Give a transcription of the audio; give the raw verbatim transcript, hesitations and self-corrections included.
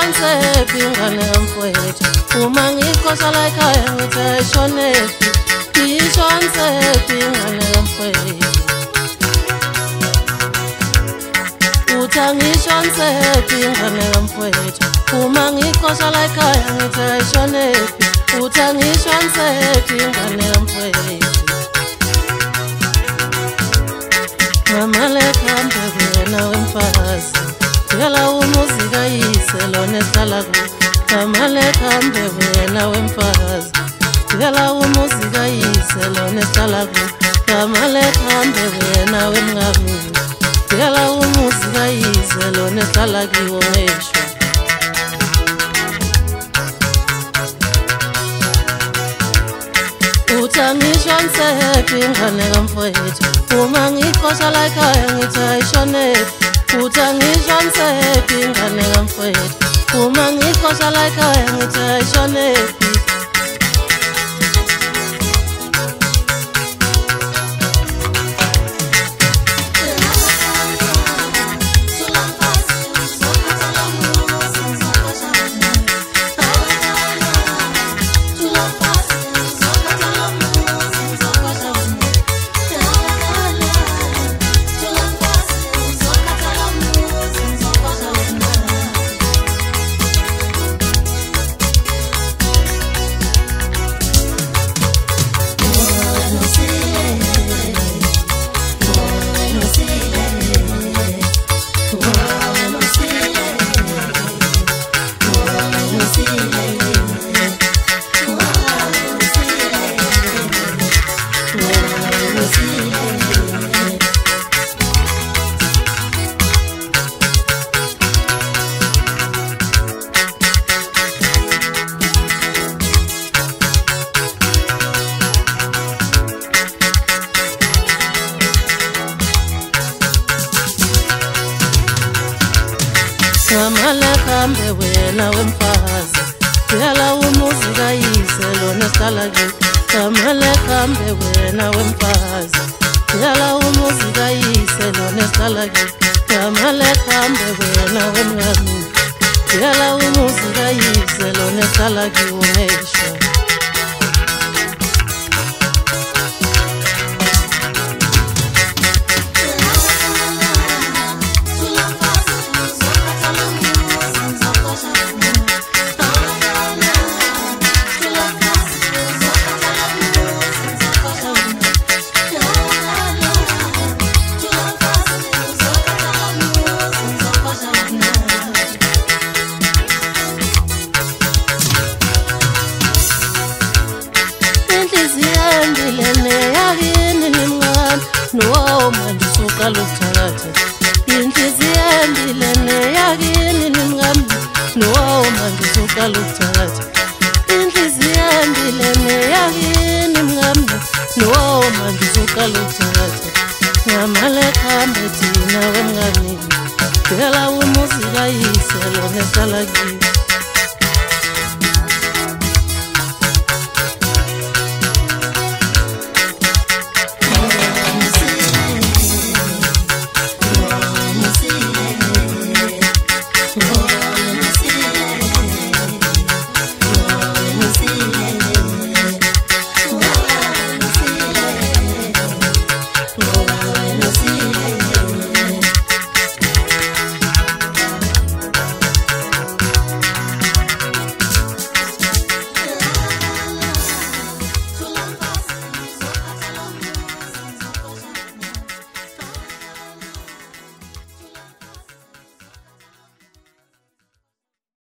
ngishonsephi ingane kamfowethu uma ngikhosa la ekhaya ngithi ayishonephi ngishonsephi ingane kamfowethu uthi angishonsephi ingane kamfowethu uma ngikhosa la ekhaya ngithi ayishonephi uthi angishonsephi ingane kamfowethu mama lekhambe wena wemfazi yala umuzi kayise lona ehlala ku mama lekhambe wena wemfazi yala umuzi kayise lona ehlala ku mama lekhambe wena wemngami yala umuzi kayise lona ehlala kiwo ngeshwa uthi angishonsephi ingane kamfowethu uma ngikhosa la ekhaya ngithi ayishonephi uthi angishonsephi ingane kamfowethu uma ngikhosa la ekhaya ngithi ayishonephi mama lekhambe wena wemfazi yala umuzi kayise lona ehlala kiwo mama lekhambe wena wemfazi yala umuzi kayise lona ehlala kiwo mama lekhambe wena wemngami yala umuzi kayise lona ehlala kiwo ngeshwa no manje soqala ukuthatha inhliziyo embile yakini nimngami no manje soqala ukuthatha inhliziyo embile yakini nimngami no manje soqala ukuthatha mama lekhambe thina wemngani phela umuzi kayise lona ehlala kiwo